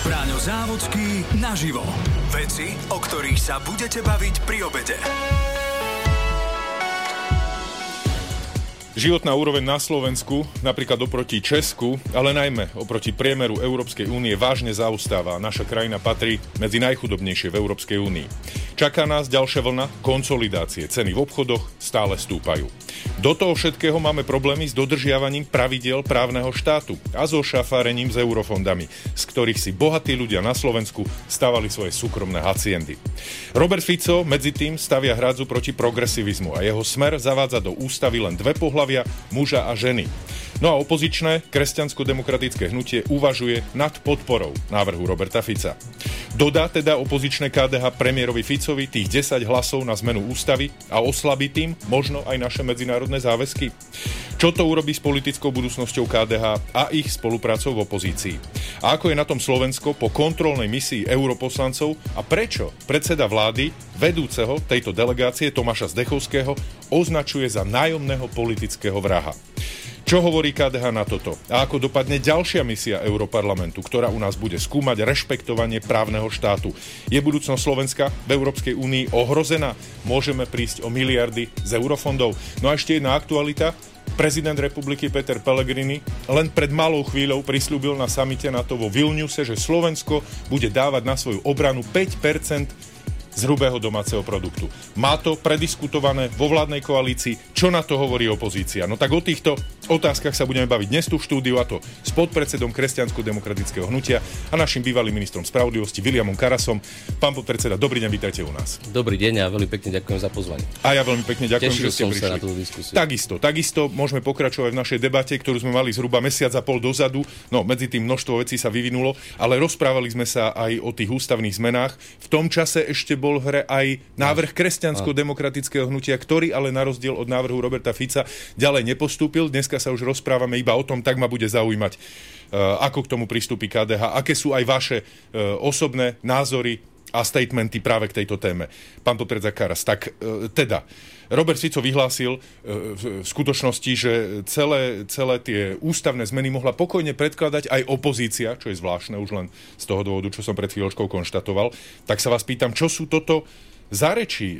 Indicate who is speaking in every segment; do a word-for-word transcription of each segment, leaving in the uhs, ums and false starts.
Speaker 1: Braňo Závodský naživo. Veci, o ktorých sa budete baviť pri obede.
Speaker 2: Životná úroveň na Slovensku, napríklad oproti Česku, ale najmä oproti priemeru Európskej únie vážne zaostáva. Naša krajina patrí medzi najchudobnejšie v Európskej únii. Čaká nás ďalšia vlna konsolidácie. Ceny v obchodoch stále stúpajú. Do toho všetkého máme problémy s dodržiavaním pravidiel právneho štátu a so šafárením s eurofondami, z ktorých si bohatí ľudia na Slovensku stavali svoje súkromné haciendy. Robert Fico medzi tým stavia hradzu proti progresivizmu a jeho Smer zavádza do ústavy len dve pohlavia, muža a ženy. No a opozičné kresťansko-demokratické hnutie uvažuje nad podporou návrhu Roberta Fica. Dodá teda opozičné ká dé há premiérovi Ficovi tých desať hlasov na zmenu ústavy a oslabí tým možno aj naše medzinárodné záväzky? Čo to urobí s politickou budúcnosťou ká dé há a ich spoluprácou v opozícii? A ako je na tom Slovensko po kontrolnej misii europoslancov a prečo predseda vlády vedúceho tejto delegácie Tomáša Zdechovského označuje za nájomného politického vraha? Čo hovorí ká dé há na toto? A ako dopadne ďalšia misia Europarlamentu, ktorá u nás bude skúmať rešpektovanie právneho štátu? Je budúcnosť Slovenska v Európskej únii ohrozená? Môžeme prísť o miliardy z eurofondov? No a ešte jedna aktualita. Prezident republiky Peter Pellegrini len pred malou chvíľou prisľúbil na samite NATO vo Vilniuse, že Slovensko bude dávať na svoju obranu päť percent z hrubého domáceho produktu. Má to prediskutované vo vládnej koalícii. Čo na to hovorí opozícia? No tak o týchto otázkach sa budeme baviť dnes tu v štúdiu, a to s podpredsedom Kresťansko-demokratického hnutia a našim bývalým ministrom spravodlivosti Viliamom Karasom. Pán podpredseda, dobrý deň, vítajte u nás.
Speaker 3: Dobrý deň a veľmi pekne ďakujem za pozvanie.
Speaker 2: A ja veľmi pekne ďakujem,
Speaker 3: Tešil
Speaker 2: že ste
Speaker 3: som
Speaker 2: prišli.
Speaker 3: sa na túto diskusiu.
Speaker 2: Takisto, takisto môžeme pokračovať v našej debate, ktorú sme mali zhruba mesiac a pol dozadu. No, medzi tým množstvo vecí sa vyvinulo, ale rozprávali sme sa aj o tých ústavných zmenách. V tom čase ešte bol v hre aj návrh Kresťansko-demokratického hnutia, ktorý ale na rozdiel od návrhu Roberta Fica ďalej nepostúpil. Dneska sa už rozprávame iba o tom, tak ma bude zaujímať, uh, ako k tomu pristúpi ká dé há, aké sú aj vaše uh, osobné názory a statementy práve k tejto téme. Pán podpredseda Karas, tak uh, teda Robert Fico vyhlásil uh, v skutočnosti, že celé, celé tie ústavné zmeny mohla pokojne predkladať aj opozícia, čo je zvláštne už len z toho dôvodu, čo som pred chvíľočkou konštatoval. Tak sa vás pýtam, čo sú toto za reči?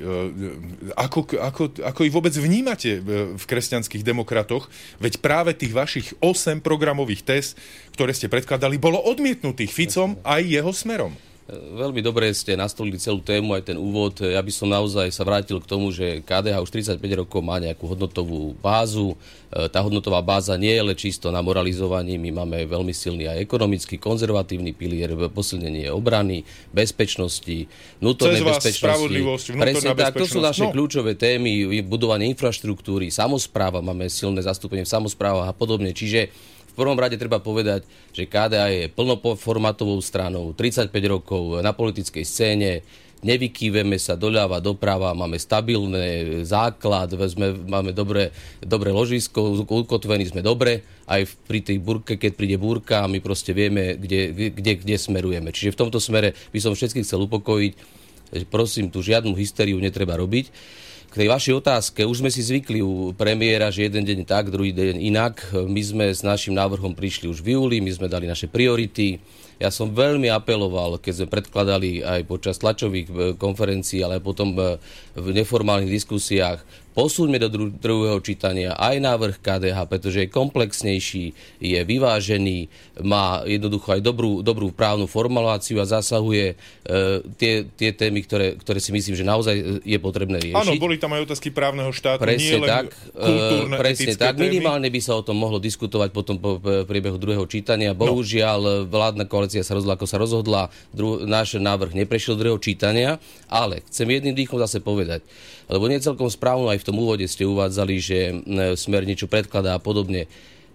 Speaker 2: Ako, ako, ako ich vôbec vnímate v kresťanských demokratoch? Veď práve tých vašich osem programových téz, ktoré ste predkladali, bolo odmietnutých Ficom aj jeho Smerom.
Speaker 3: Veľmi dobre ste nastolili celú tému, aj ten úvod. Ja by som naozaj sa vrátil k tomu, že ká dé há už tridsaťpäť rokov má nejakú hodnotovú bázu. Tá hodnotová báza nie je len čisto na moralizovaní. My máme veľmi silný aj ekonomický, konzervatívny pilier, posilnenie obrany, bezpečnosti, vnútornej bezpečnosti.
Speaker 2: Spravodlivosť, vnútorná bezpečnosť.
Speaker 3: Tak, to sú naše no. kľúčové témy, budovanie infraštruktúry, samospráva, máme silné zastúpenie v samosprávach a podobne. Čiže v prvom rade treba povedať, že ká dé há je plnoformátovou stranou, tridsaťpäť rokov na politickej scéne, nevykýveme sa doľava, doprava, máme stabilný základ, sme, máme dobré, dobré ložisko, ukotvení sme dobre, aj pri tej burke, keď príde búrka, my proste vieme, kde, kde, kde smerujeme. Čiže v tomto smere by som všetkých chcel upokojiť, že prosím, tu žiadnu hysteriu netreba robiť. K tej vašej otázke, už sme si zvykli u premiéra, že jeden deň tak, druhý deň inak. My sme s našim návrhom prišli už v júli, my sme dali naše priority. Ja som veľmi apeloval, keď sme predkladali aj počas tlačových konferencií, ale potom v neformálnych diskusiách, posúďme do dru- druhého čítania aj návrh ká dé há, pretože je komplexnejší, je vyvážený, má jednoducho aj dobrú, dobrú právnu formuláciu a zasahuje e, tie, tie témy, ktoré, ktoré si myslím, že naozaj je potrebné riešiť.
Speaker 2: Áno, boli tam aj otázky právneho štátu,
Speaker 3: presne
Speaker 2: nie len
Speaker 3: tak,
Speaker 2: kultúrne,
Speaker 3: presne
Speaker 2: etické
Speaker 3: tak.
Speaker 2: témy.
Speaker 3: Minimálne by sa o tom mohlo diskutovať potom po priebehu druhého čítania. Bohužiaľ, vládna koalícia sa rozhodla, ako sa rozhodla, Dru- náš návrh neprešiel druhého čítania, ale chcem jedným dýchom zase povedať, lebo nie celkom správno aj v tom úvode ste uvádzali, že Smer niečo predkladá a podobne.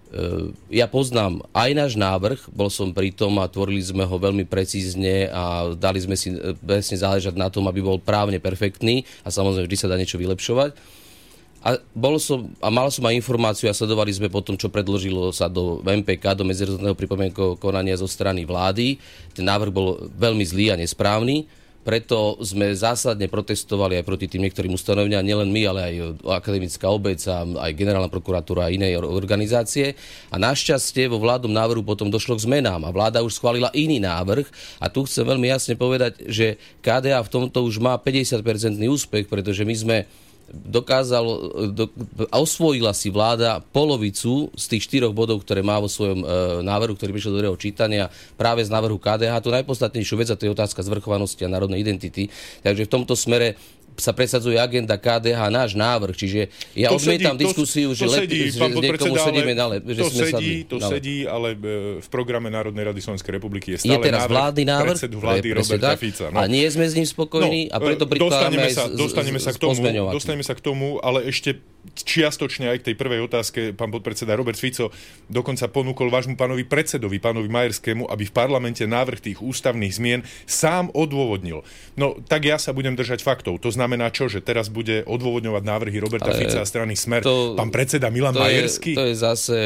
Speaker 3: Ja poznám aj náš návrh, bol som pri tom a tvorili sme ho veľmi precízne a dali sme si presne záležať na tom, aby bol právne perfektný a samozrejme vždy sa dá niečo vylepšovať. A, bol som, a mal som aj informáciu a sledovali sme potom, čo predložilo sa do em pé ká, do medzinárodného pripomienkového konania zo strany vlády. Ten návrh bol veľmi zlý a nesprávny, preto sme zásadne protestovali aj proti tým niektorým ustanoveniam, nielen my, ale aj akademická obec a aj generálna prokuratúra a iné organizácie. A našťastie vo vládnom návrhu potom došlo k zmenám a vláda už schválila iný návrh a tu chcem veľmi jasne povedať, že ká dé á v tomto už má päťdesiat percent úspech, pretože my sme dokázal, do, osvojila si vláda polovicu z tých štyroch bodov, ktoré má vo svojom e, návrhu, ktorý prišiel do druhého čítania, práve z návrhu ká dé á. Tu najpodstatnejšiu vec, a to je otázka zvrchovanosti a národnej identity. Takže v tomto smere sa presadzuje agenda ká dé há, náš návrh. Čiže ja to odmietam sedí, diskusiu, to, že,
Speaker 2: to
Speaker 3: lep,
Speaker 2: sedí,
Speaker 3: že niekomu sedíme na lep. Že
Speaker 2: to
Speaker 3: sme
Speaker 2: sedí,
Speaker 3: sadli,
Speaker 2: to
Speaker 3: na
Speaker 2: sedí, ale v programe Národnej rady Slovenskej republiky je stále
Speaker 3: je teraz
Speaker 2: návrh,
Speaker 3: vládny návrh
Speaker 2: predsedu vlády Roberta Fica.
Speaker 3: No. A nie sme s ním spokojní no, a preto prikládáme aj
Speaker 2: dostaneme sa k tomu, dostaneme sa k tomu, ale ešte čiastočne aj k tej prvej otázke pán podpredseda Robert Fico dokonca ponúkol vášmu pánovi predsedovi, pánovi Majerskému, aby v parlamente návrh tých ústavných zmien sám odôvodnil. No, tak ja sa budem držať faktov. To znamená čo, že teraz bude odôvodňovať návrhy Roberta Ale Fica a strany Smer to, pán predseda Milan
Speaker 3: to
Speaker 2: Majerský?
Speaker 3: Je, to je zase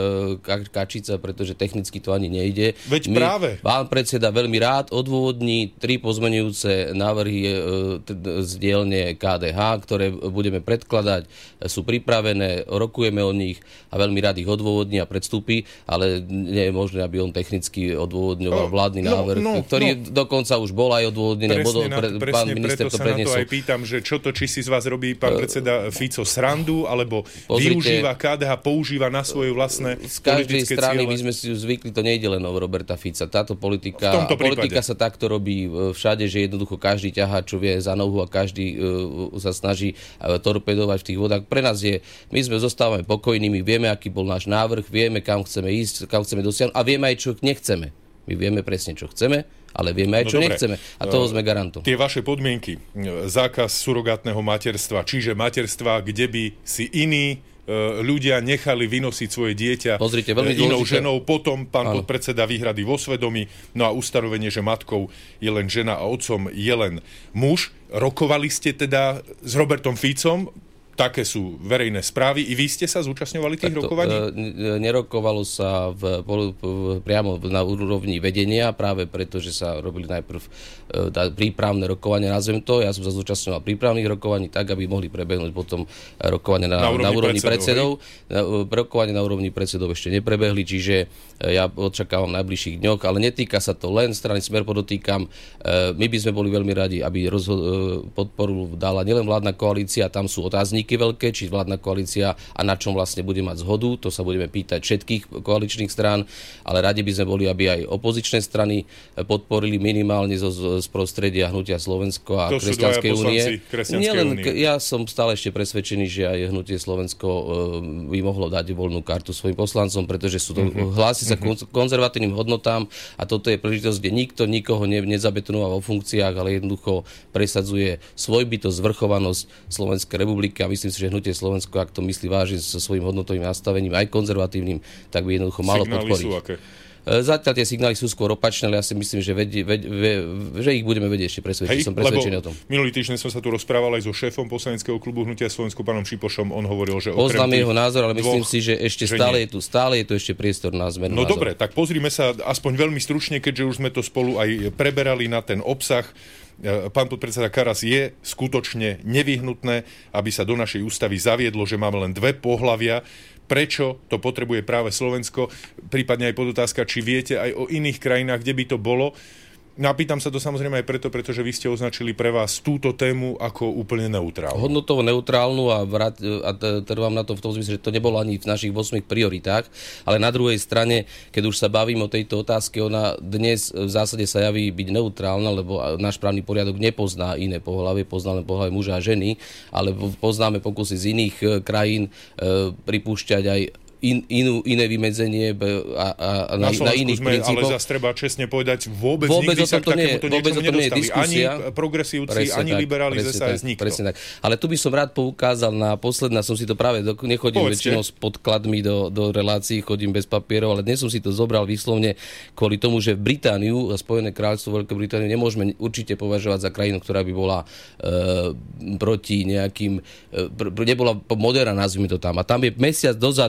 Speaker 3: uh, kačica, pretože technicky to ani nejde.
Speaker 2: Veď My, práve.
Speaker 3: Pán predseda veľmi rád odôvodní tri pozmenujúce návrhy uh, t- z dielne ká dé há, ktoré budeme predkladať, sú pripravené, rokujeme o nich a veľmi rád ich odôvodní a predstúpi, ale nie je možné, aby on technicky odôvodňoval no, vládny návrh, no, no, ktorý no. dokonca už bol aj odôvodnený.
Speaker 2: Presne,
Speaker 3: pre,
Speaker 2: presne pán minister preto to sa na to aj pýtam, že čo to, či si z vás robí pán predseda Fico srandu, alebo Pozrite, využíva ká dé há, používa na svoje vlastné politické ciele. Z každej strany my sme si zvykli, to nejde len o Roberta Fica. Táto politika, politika sa takto robí všade, že jednoducho každý ťahá, čo vie za nohu a každý uh, sa snaží uh, torpedovať v tých vodách. Pre nás je, my sme zostávame pokojnými, vieme, aký bol náš návrh, vieme, kam chceme ísť, kam chceme dosiahnuť a vieme aj, čo nechceme. My vieme presne, čo chceme, ale vieme aj, čo no, nechceme. A toho sme garantom. Tie vaše podmienky, zákaz surogátneho materstva, čiže materstva, kde by si iní ľudia nechali vynosiť svoje dieťa
Speaker 3: Pozrite, veľmi
Speaker 2: inou
Speaker 3: dôležité.
Speaker 2: ženou, potom pán Áno. podpredseda výhrady vo svedomí, no a ustanovenie, že matkou je len žena a otcom je len muž. Rokovali ste teda s Robertom Ficom? Také sú verejné správy. I vy ste sa zúčastňovali tých Takto, rokovaní?
Speaker 3: E, nerokovalo sa v, v, priamo na úrovni vedenia, práve preto, že sa robili najprv e, prípravné rokovania, nazvem to. Ja som sa zúčastňoval prípravných rokovaní tak, aby mohli prebehnúť potom rokovania na, na úrovni, na úrovni predsedov. predsedov. Rokovania na úrovni predsedov ešte neprebehli, čiže ja očakávam v najbližších dňoch, ale netýka sa to len strany Smer, podotýkam. E, my by sme boli veľmi radi, aby rozho- podporu dala nielen vládna koalícia, tam sú otázniky veľké, či vládna koalícia a na čom vlastne bude mať zhodu. To sa budeme pýtať všetkých koaličných strán, ale radi by sme boli, aby aj opozičné strany podporili minimálne zo, z prostredia Hnutia Slovensko a
Speaker 2: to
Speaker 3: Kresťanskej únie.
Speaker 2: Nielen,
Speaker 3: ja som stále ešte presvedčený, že aj Hnutie Slovensko by mohlo dať voľnú kartu svojim poslancom, pretože sú to, mm-hmm. hlási sa mm-hmm. konzervatívnym hodnotám a toto je príležitosť, kde nikto nikoho ne, nezabetonoval vo funkciách, ale jednoducho presadzuje svojbytosť, zvrchovanosť Slovenskej republiky a myslím si, že Hnutie Slovensko, ak to myslí vážne so svojím hodnotovým nastavením, aj konzervatívnym, tak by jednoducho malo
Speaker 2: signály
Speaker 3: podporiť.
Speaker 2: Sú aké?
Speaker 3: Zatiaľ tie signály sú skôr opačné, ale ja si myslím, že, vedie, ved, ved, že ich budeme vedieť ešte presvedčiť. Hej, som presvedčený o tom.
Speaker 2: Minulý týždeň som sa tu rozprával aj so šéfom poslaneckého klubu Hnutia Slovensko, pánom Šipošom. On hovoril, že
Speaker 3: poznám jeho názor, ale myslím
Speaker 2: dvoch,
Speaker 3: si, že ešte že stále, je tu, stále je tu ešte priestor na zmenu
Speaker 2: No
Speaker 3: názoru.
Speaker 2: dobre, tak pozrime sa aspoň veľmi stručne, keďže už sme to spolu aj preberali na ten obsah. Pán podpredseda Karas, je skutočne nevyhnutné, aby sa do našej ústavy zaviedlo, že máme len dve pohlavia. Prečo to potrebuje práve Slovensko? Prípadne aj podotázka, či viete aj o iných krajinách, kde by to bolo. No a pýtam sa to samozrejme aj preto, pretože vy ste označili pre vás túto tému ako úplne neutrálnu.
Speaker 3: Hodnotovo neutrálnu a, vrat, a trvám na to v tom zmysle, že to nebolo ani v našich ôsmich prioritách, ale na druhej strane, keď už sa bavím o tejto otázke, ona dnes v zásade sa javí byť neutrálna, lebo náš právny poriadok nepozná iné pohlavie, pozná len pohlavie muža a ženy, ale poznáme pokusy z iných krajín e, pripúšťať aj In, inú, iné vymedzenie a, a, a na, na, na iných
Speaker 2: sme,
Speaker 3: princípoch.
Speaker 2: Ale zase treba česne povedať, vôbec,
Speaker 3: vôbec
Speaker 2: nikdy sa k takémuto
Speaker 3: niečomu nedostali.
Speaker 2: Ani progresívci, ani tak, liberáli z es a es, nikto.
Speaker 3: Presne tak. Ale tu by som rád poukázal na posledná, som si to práve, do, nechodím Povedzte. väčšinou s podkladmi do, do relácií, chodím bez papierov, ale dnes som si to zobral výslovne kvôli tomu, že Britániu a Spojené kráľovstvo Veľkej Británie nemôžeme určite považovať za krajinu, ktorá by bola e, proti nejakým, e, pr- nebola moderná, nazvime to tam. A tam je mesiac dozadu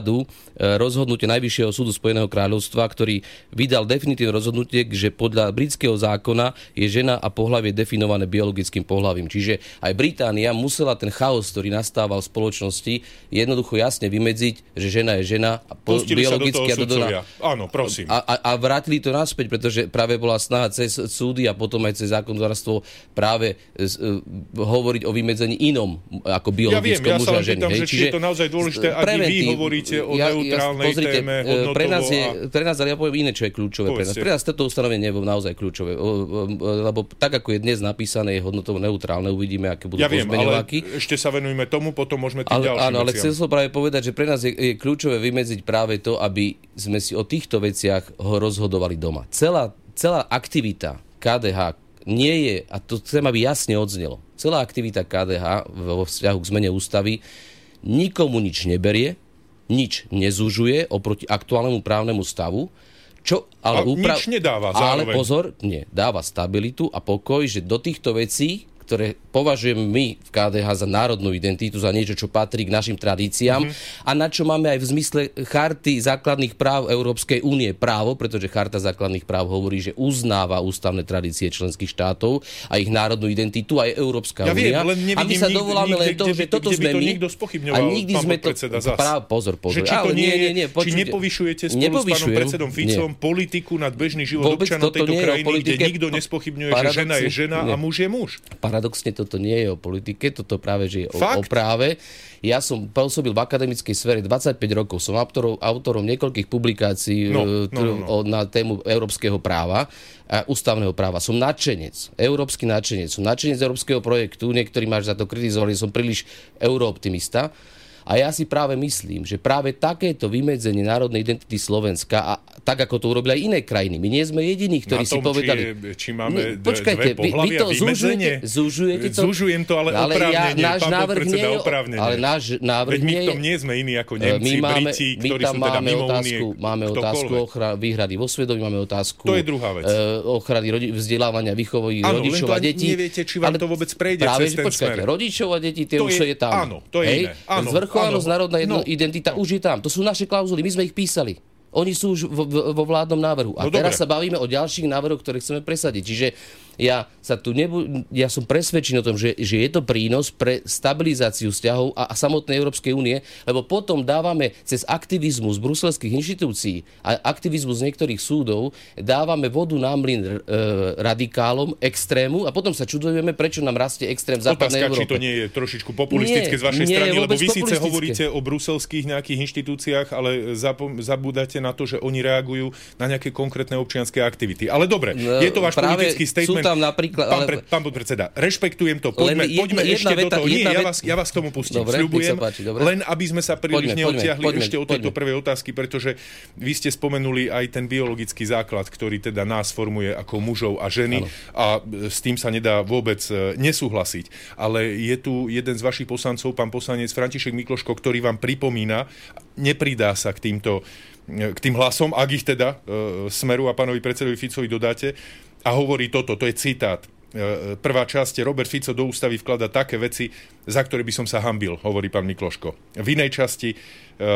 Speaker 3: rozhodnutie Najvyššieho súdu Spojeného kráľovstva, ktorý vydal definitívne rozhodnutie, že podľa britského zákona je žena a pohlavie definované biologickým pohlavím. Čiže aj Británia musela ten chaos, ktorý nastával v spoločnosti, jednoducho jasne vymedziť, že žena je žena a po, biologicky
Speaker 2: sa do toho sudcovia. Áno, prosím.
Speaker 3: A, a, a vrátili to naspäť, pretože práve bola snaha cez súdy a potom aj cez zákonodárstvo práve z, uh, hovoriť o vymedzení inom ako biologickom
Speaker 2: ja viem,
Speaker 3: muža
Speaker 2: ja
Speaker 3: a ženy.
Speaker 2: Pýtam, že či je to naozaj dôležité, ak vy hovoríte o ja, neutrálnej ja, pozrite, téme hodnotovo. Pre nás, je, a... pre nás, ale ja poviem iné, čo je kľúčové. Pre nás. pre nás toto ustanovenie je naozaj kľúčové. Lebo tak, ako je dnes napísané, je hodnotovo neutrálne. Uvidíme, aké budú ja viem,
Speaker 3: pozmeňováky.
Speaker 2: Ale ešte sa venujeme tomu, potom môžeme tým
Speaker 3: ale,
Speaker 2: ďalším
Speaker 3: áno, ale
Speaker 2: veciam.
Speaker 3: chcel som práve povedať, že pre nás je, je kľúčové vymedziť práve to, aby sme si o týchto veciach ho rozhodovali doma. Celá, celá aktivita ká dé há nie je, a to chcem, aby jasne odznelo, celá aktivita ká dé há vo vzťahu k zmene ústavy nikomu nič neberie, nič nezúžuje oproti aktuálnemu právnemu stavu, čo ale,
Speaker 2: ale
Speaker 3: upra-
Speaker 2: nič nedáva
Speaker 3: Ale
Speaker 2: zároveň.
Speaker 3: pozor, nie, dáva stabilitu a pokoj, že do týchto vecí, ktoré považujeme my v ká dé há za národnú identitu, za niečo, čo patrí k našim tradíciám mm-hmm. a na čo máme aj v zmysle charty základných práv Európskej únie právo, pretože charta základných práv hovorí, že uznáva ústavné tradície členských štátov a ich národnú identitu aj Európska
Speaker 2: ja
Speaker 3: únia.
Speaker 2: Viem,
Speaker 3: a my sa dovoláme len toho, že toto sme my. A nikdy sme to... Práv, pozor, pozor.
Speaker 2: Že či to nie, nie, nie, či nepovyšujete spolu s pánom predsedom Ficom politiku nad bežný život občanov tejto krajiny, kde nikto nespochybňuje, že žena je žena a muž je muž.
Speaker 3: Paradoxne toto nie je o politike, toto práve, že je o, o práve. Ja som pôsobil v akademickej sfére dvadsaťpäť rokov, som autorom, autorom niekoľkých publikácií no, no, no, no. na tému európskeho práva a ústavného práva. Som nadšenec, európsky nadšenec, som nadšenec európskeho projektu, niektorí ma za to kritizovali, som príliš eurooptimista. A ja si práve myslím, že práve takéto vymedzenie národnej identity Slovenska, a tak ako to urobili aj iné krajiny, my nie sme jediní, ktorí si povedali...
Speaker 2: Či, je, či máme
Speaker 3: ne, počkajte,
Speaker 2: dve pohlavia,
Speaker 3: vy, vy to zúžujete, zúžujete to?
Speaker 2: Zúžujem to, ale, ale oprávnenie, ja, náš návrh nie je, ale náš návrh Veď my
Speaker 3: nie
Speaker 2: v tom nie sme iní ako Nemci,
Speaker 3: my máme,
Speaker 2: Briti,
Speaker 3: my
Speaker 2: ktorí sú teda
Speaker 3: máme
Speaker 2: mimo
Speaker 3: otázku,
Speaker 2: únie,
Speaker 3: máme otázku ochra- výhrady vo svedomí, máme otázku
Speaker 2: to je druhá vec.
Speaker 3: ochrany rodi- vzdelávania, výchovy
Speaker 2: áno,
Speaker 3: rodičov a detí.
Speaker 2: Neviete, či vám to vôbec prejde cez ten smer.
Speaker 3: Rodičov a detí, tie už je tam.
Speaker 2: Áno, to je iné.
Speaker 3: Zvrchovanosť národnej identita už je tam. To sú naše klauzuly, my sme ich písali. Oni sú už vo, vo vládnom návrhu. A no teraz dobre. Sa bavíme o ďalších návrhoch, ktoré chceme presadiť. Čiže ja sa tu nebu- ja som presvedčený o tom, že, že je to prínos pre stabilizáciu vzťahov a, a samotnej Európskej únie, lebo potom dávame cez aktivizmus bruselských inštitúcií a aktivizmus niektorých súdov, dávame vodu na mlyn e, radikálom, extrému a potom sa čudujeme, prečo nám rastie extrém v západnej
Speaker 2: Európe. Otázka, či to nie je trošičku populistické nie, z vašej strany, lebo vy síce hovoríte o bruselských nejakých inštitúciách, ale zapom- zabúdate na to, že oni reagujú na nejaké konkrétne občianske aktivity. Ale dobre, no, je to váš politický statement.
Speaker 3: Tam napríklad,
Speaker 2: pán, pre, pán podpredseda, rešpektujem to. Poďme,
Speaker 3: jedna,
Speaker 2: poďme ešte
Speaker 3: veta,
Speaker 2: do toho. Nie,
Speaker 3: ja
Speaker 2: vás, ja vás k tomu pustím.
Speaker 3: Dobre,
Speaker 2: sľubujem.
Speaker 3: Páči,
Speaker 2: len aby sme sa príliš
Speaker 3: poďme,
Speaker 2: neodtiahli
Speaker 3: poďme,
Speaker 2: ešte
Speaker 3: poďme,
Speaker 2: od tejto
Speaker 3: poďme.
Speaker 2: prvej otázky, pretože vy ste spomenuli aj ten biologický základ, ktorý teda nás formuje ako mužov a ženy. Ano. A s tým sa nedá vôbec nesúhlasiť. Ale je tu jeden z vašich poslancov, pán poslanec František Mikloško, ktorý vám pripomína, nepridá sa k týmto k tým hlasom, ak ich teda e, Smeru a pánovi predsedovi Ficovi dodáte, a hovorí toto, to je citát. E, prvá časť, Robert Fico do ústavy vklada také veci, za ktoré by som sa hanbil, hovorí pán Mikloško. V inej časti e,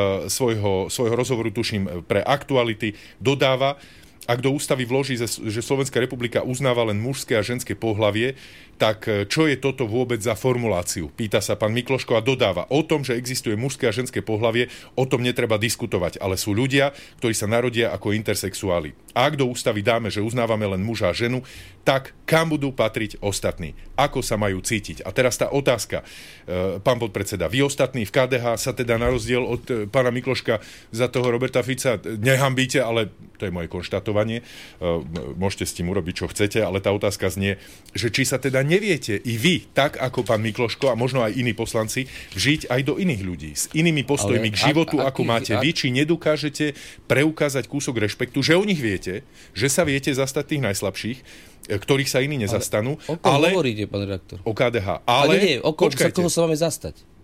Speaker 2: svojho, svojho rozhovoru, tuším, pre Aktuality, dodáva, ak do ústavy vloží, že Slovenská republika uznáva len mužské a ženské pohlavie, tak čo je toto vôbec za formuláciu? Pýta sa pán Mikloško a dodáva. O tom, že existuje mužské a ženské pohlavie, o tom netreba diskutovať, ale sú ľudia, ktorí sa narodia ako intersexuáli. A ak do ústavy dáme, že uznávame len muža a ženu, tak kam budú patriť ostatní? Ako sa majú cítiť? A teraz tá otázka, pán podpredseda, vy ostatní v ká dé há sa teda na rozdiel od pána Mikloška za toho Roberta Fica nehambíte, ale to je moje konštatovanie, môžete s tým urobiť, čo chcete, ale tá otázka znie, že či sa teda neviete i vy, tak ako pán Mikloško a možno aj iní poslanci, vžiť aj do iných ľudí, s inými postojmi ale k životu, ak, ako aký, máte ak... vy, či nedokážete preukázať kúsok rešpektu, že o nich viete, že sa viete zastať tých najslabších, ktorých sa iní nezastanú.
Speaker 3: Ale o kom ale... hovoríte, pán redaktor?
Speaker 2: O ká dé há.
Speaker 3: Ale, ale nie, o kom, sa koho sa máme zastať?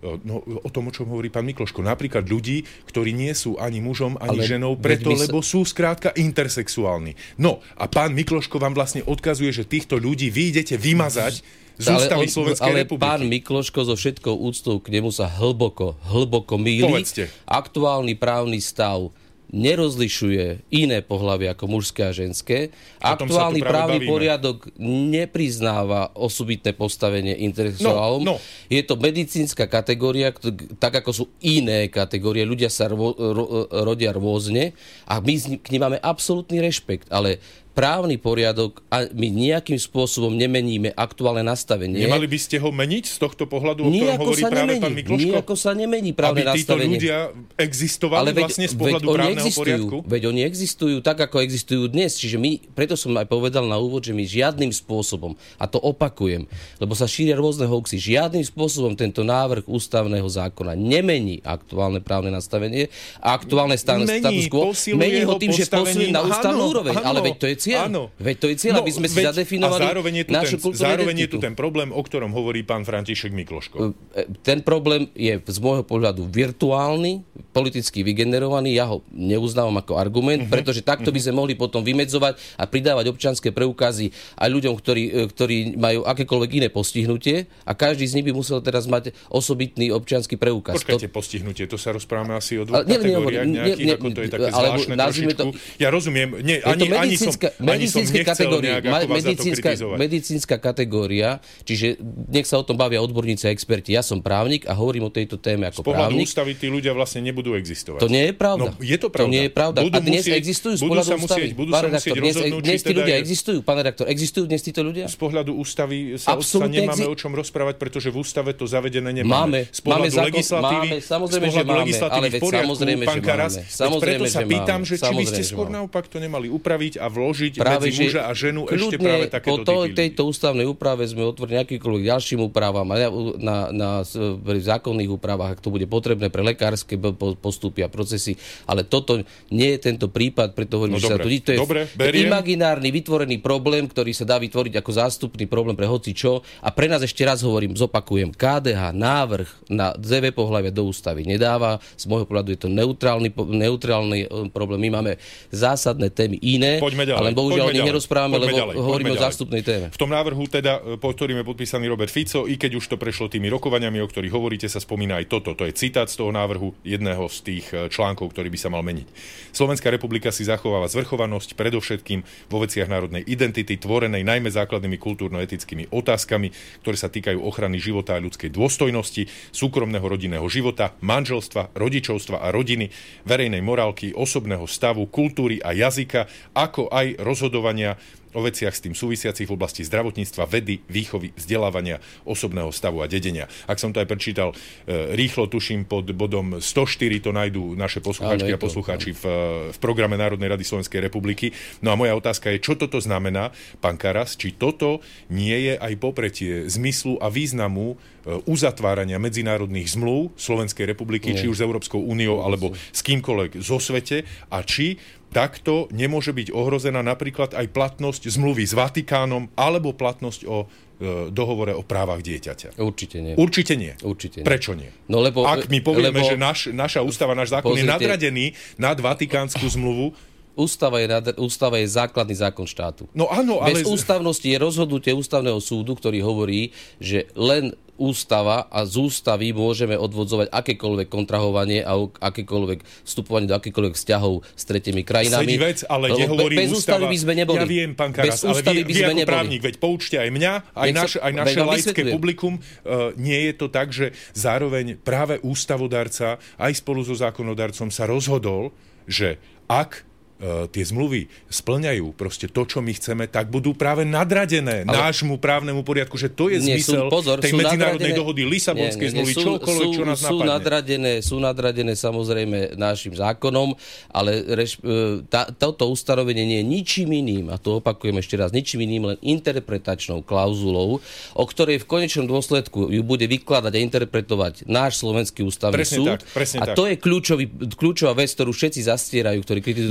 Speaker 2: No, o tom, o čom hovorí pán Mikloško. Napríklad ľudí, ktorí nie sú ani mužom, ani ale ženou, preto, lebo sa... sú skrátka intersexuálni. No, a pán Mikloško vám vlastne odkazuje, že týchto ľudí vy idete vymazať z ústavy Slovenskej
Speaker 3: ale
Speaker 2: republiky.
Speaker 3: Ale pán Mikloško so všetkou úctou k nemu sa hlboko, hlboko mýli.
Speaker 2: Povedzte. Aktuálny
Speaker 3: právny stav nerozlišuje iné pohlavie ako mužské a ženské. Aktuálny právny bavíme. Poriadok nepriznáva osobitné postavenie intersexuálom. No, no. Je to medicínska kategória, tak ako sú iné kategórie. Ľudia sa ro, ro, rodia rôzne a my k nim máme absolútny rešpekt, ale právny poriadok a my nejakým spôsobom nemeníme aktuálne nastavenie.
Speaker 2: Nemali by ste ho meniť z tohto pohľadu, o ktorom hovorí práve nemení. Pán Mikloško?
Speaker 3: Nijako sa nemení právne
Speaker 2: nastavenie. Aby títo
Speaker 3: nastavenie.
Speaker 2: ľudia existovali ale veď, vlastne z pohľadu právneho
Speaker 3: existujú,
Speaker 2: poriadku?
Speaker 3: Veď oni existujú tak, ako existujú dnes. Čiže my, preto som aj povedal na úvod, že my žiadnym spôsobom, a to opakujem, lebo sa šíria rôzne hoaxy, žiadnym spôsobom tento návrh ústavného zákona nemení aktuálne právne nastavenie a aktuálne stan- status quo. Mení ho tým, že posunie na ústavnú úroveň. Ale veď to je cieľ.
Speaker 2: Áno.
Speaker 3: Veď to je cieľ, no, aby sme si veď, zadefinovali
Speaker 2: zároveň je tu
Speaker 3: našu
Speaker 2: ten, zároveň je tu ten problém, o ktorom hovorí pán František Mikloško.
Speaker 3: Ten problém je z môjho pohľadu virtuálny, politicky vygenerovaný, ja ho neuznávam ako argument, uh-huh. pretože takto by sme mohli potom vymedzovať a pridávať občianske preukazy aj ľuďom, ktorí, ktorí majú akékoľvek iné postihnutie a každý z nich by musel teraz mať osobitný občiansky preukaz.
Speaker 2: Počkajte, to... postihnutie, to sa rozprávame asi o dvoch kategóriách nejakých, ako to je také zvláštne trošičku. To... Ja rozumiem, nie, ani, ani som... Ani
Speaker 3: kategória, medicínska, medicínska kategória, čiže nech sa o tom bavia odborníci a experti. Ja som právnik a hovorím o tejto téme ako právnik. Z pohľadu právnik.
Speaker 2: Ústavy tí ľudia vlastne nebudú existovať.
Speaker 3: To nie je pravda.
Speaker 2: No, je to pravda.
Speaker 3: To nie je pravda.
Speaker 2: Budú
Speaker 3: a dnes
Speaker 2: musieť,
Speaker 3: existujú z pohľadu ústavy.
Speaker 2: Budú sa musieť rozhodnúť,
Speaker 3: dnes tí ľudia
Speaker 2: je...
Speaker 3: existujú, pán redaktor. Existujú dnes títo ľudia?
Speaker 2: Z pohľadu ústavy sa, sa nemáme o čom rozprávať, pretože v ústave to zavedené nemáme. Z pohľadu legislatívy,
Speaker 3: samozrejme, že máme, ale veď samozrejme, že máme.
Speaker 2: Preto sa pýtam, že či by ste skôr naopak to nemali upraviť a vložiť medzi muža a ženu ešte práve takéto
Speaker 3: po to, tejto ústavnej úprave sme otvorili akýkoľvek ďalším úpravám a na, na, na zákonných úpravách, ak to bude potrebné pre lekárske postupy a procesy, ale toto nie je tento prípad, preto hovorím, no že dobre, sa to, to je
Speaker 2: dobre,
Speaker 3: imaginárny vytvorený problém, ktorý sa dá vytvoriť ako zástupný problém pre hocičo a pre nás ešte raz hovorím, zopakujem, ká dé há návrh na dve pohlavia do ústavy nedáva, z môjho pohľadu je to neutrálny, neutrálny problém, my máme zásadné témy iné, ďalej, ale bohužiaľ o nich nerozprávame, lebo ďalej, hovoríme o zástupnej téme.
Speaker 2: V tom návrhu teda, pod ktorým je podpísaný Robert Fico, i keď už to prešlo tými rokovaniami, o ktorých hovoríte, sa spomína aj toto. To je citát z toho návrhu jedného z tých článkov, ktorý by sa mal meniť. Slovenská republika si zachováva zvrchovanosť predovšetkým vo veciach národnej identity, tvorenej najmä základnými kultúrno-etickými otázkami, ktoré sa týkajú ochrany života a ľudskej dôstojnosti, súkromného rodinného života, manželstva, rodičovstva a rodiny, verejnej morálky, osobného stavu, kultúry a jazyka, ako aj rozhodovania o veciach s tým súvisiacich v oblasti zdravotníctva, vedy, výchovy, vzdelávania, osobného stavu a dedenia. Ak som to aj prečítal e, rýchlo, tuším, pod bodom sto štyri to nájdú naše poslucháčky a poslucháči v, v programe Národnej rady Slovenskej republiky. No a moja otázka je, čo toto znamená, pán Karas, či toto nie je aj popretie zmyslu a významu e, uzatvárania medzinárodných zmluv Slovenskej republiky, nie. či už s Európskou úniou, alebo s kýmkoľvek zo svete, a či takto nemôže byť ohrozená napríklad aj platnosť zmluvy s Vatikánom alebo platnosť o e, dohovore o právach dieťaťa.
Speaker 3: Určite nie.
Speaker 2: Určite nie.
Speaker 3: Určite nie.
Speaker 2: Prečo nie?
Speaker 3: No lebo,
Speaker 2: Ak my povieme,
Speaker 3: lebo,
Speaker 2: že naš, naša ústava, náš zákon pozrite, je nadradený nad Vatikánsku zmluvu,
Speaker 3: Ústava je, ústava je základný zákon štátu.
Speaker 2: No áno, ale...
Speaker 3: Bez ústavnosti je rozhodnutie ústavného súdu, ktorý hovorí, že len ústava a z ústavy môžeme odvodzovať akékoľvek kontrahovanie a akékoľvek vstupovanie do akékoľvek vzťahov s tretimi krajinami.
Speaker 2: Sedí vec, ale nehovorí
Speaker 3: bez
Speaker 2: ústava...
Speaker 3: ústavy by sme neboli.
Speaker 2: Ja viem, pán Karas, ale vy, vy ako právnik, veď poučte aj mňa, aj, naš, aj naše laické publikum. Uh, nie je to tak, že zároveň práve ústavodárca aj spolu so zákonodarcom sa rozhodol, že ak tie zmluvy spĺňajú proste to, čo my chceme, tak budú práve nadradené ale... nášmu právnemu poriadku, že to je nie, zmysel sú, pozor, tej medzinárodnej dohody, Lisabonskej zmluvy, čokoľvek, čo nás
Speaker 3: sú
Speaker 2: napadne.
Speaker 3: Nadradené, sú nadradené samozrejme našim zákonom, ale reš, tá, toto ustanovenie nie je ničím iným, a to opakujem ešte raz, ničím iným, len interpretačnou klauzulou, o ktorej v konečnom dôsledku ju bude vykladať a interpretovať náš slovenský ústavný
Speaker 2: presne
Speaker 3: súd.
Speaker 2: Tak, presne
Speaker 3: a
Speaker 2: tak.
Speaker 3: to je kľúčový, kľúčová vec, ktorú všetci zastierajú, ktorí kritizujú no, klauzulu.